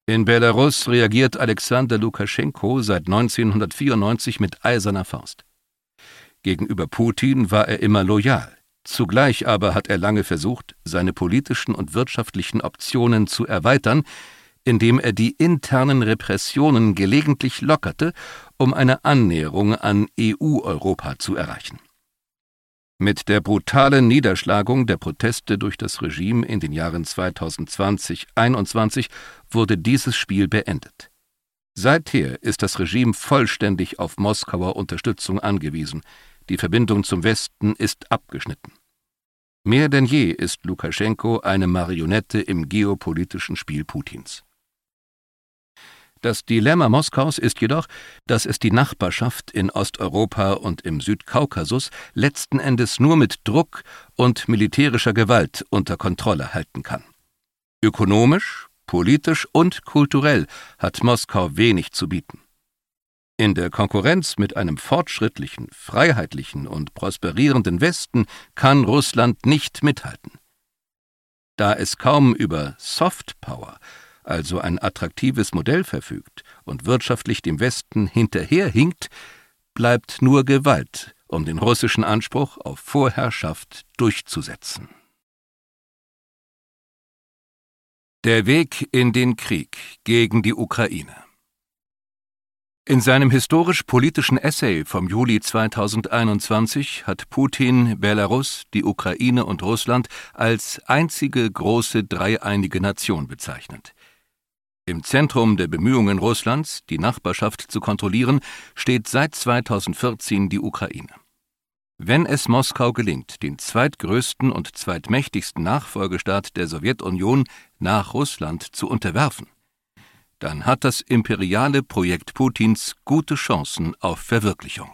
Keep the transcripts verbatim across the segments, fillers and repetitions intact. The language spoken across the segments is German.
In Belarus reagiert Alexander Lukaschenko seit neunzehnhundertvierundneunzig mit eiserner Faust. Gegenüber Putin war er immer loyal. Zugleich aber hat er lange versucht, seine politischen und wirtschaftlichen Optionen zu erweitern, indem er die internen Repressionen gelegentlich lockerte, um eine Annäherung an E U-Europa zu erreichen. Mit der brutalen Niederschlagung der Proteste durch das Regime in den Jahren zweitausendzwanzig bis zweitausendeinundzwanzig wurde dieses Spiel beendet. Seither ist das Regime vollständig auf Moskauer Unterstützung angewiesen. Die Verbindung zum Westen ist abgeschnitten. Mehr denn je ist Lukaschenko eine Marionette im geopolitischen Spiel Putins. Das Dilemma Moskaus ist jedoch, dass es die Nachbarschaft in Osteuropa und im Südkaukasus letzten Endes nur mit Druck und militärischer Gewalt unter Kontrolle halten kann. Ökonomisch, politisch und kulturell hat Moskau wenig zu bieten. In der Konkurrenz mit einem fortschrittlichen, freiheitlichen und prosperierenden Westen kann Russland nicht mithalten. Da es kaum über Softpower, also ein attraktives Modell verfügt und wirtschaftlich dem Westen hinterherhinkt, bleibt nur Gewalt, um den russischen Anspruch auf Vorherrschaft durchzusetzen. Der Weg in den Krieg gegen die Ukraine. In seinem historisch-politischen Essay vom Juli zweitausendeinundzwanzig hat Putin Belarus, die Ukraine und Russland als einzige große dreieinige Nation bezeichnet. Im Zentrum der Bemühungen Russlands, die Nachbarschaft zu kontrollieren, steht seit zweitausendvierzehn die Ukraine. Wenn es Moskau gelingt, den zweitgrößten und zweitmächtigsten Nachfolgestaat der Sowjetunion nach Russland zu unterwerfen, dann hat das imperiale Projekt Putins gute Chancen auf Verwirklichung.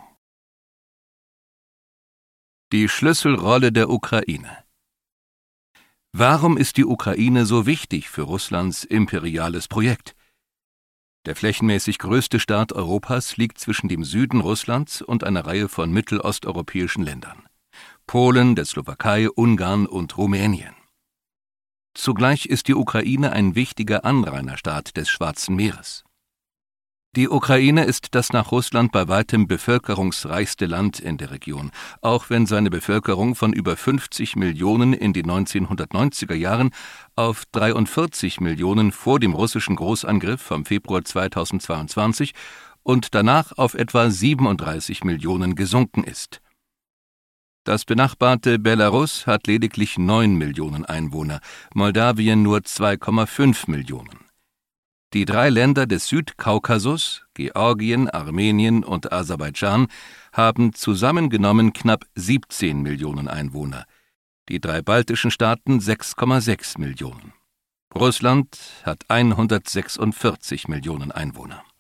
Die Schlüsselrolle der Ukraine. Warum ist die Ukraine so wichtig für Russlands imperiales Projekt? Der flächenmäßig größte Staat Europas liegt zwischen dem Süden Russlands und einer Reihe von mittelosteuropäischen Ländern: Polen, der Slowakei, Ungarn und Rumänien. Zugleich ist die Ukraine ein wichtiger Anrainerstaat des Schwarzen Meeres. Die Ukraine ist das nach Russland bei weitem bevölkerungsreichste Land in der Region, auch wenn seine Bevölkerung von über fünfzig Millionen in den neunzehnhundertneunziger Jahren auf dreiundvierzig Millionen vor dem russischen Großangriff vom Februar zweitausendzweiundzwanzig und danach auf etwa siebenunddreißig Millionen gesunken ist. Das benachbarte Belarus hat lediglich neun Millionen Einwohner, Moldawien nur zwei Komma fünf Millionen. Die drei Länder des Südkaukasus, Georgien, Armenien und Aserbaidschan, haben zusammengenommen knapp siebzehn Millionen Einwohner, die drei baltischen Staaten sechs Komma sechs Millionen. Russland hat hundertsechsundvierzig Millionen Einwohner.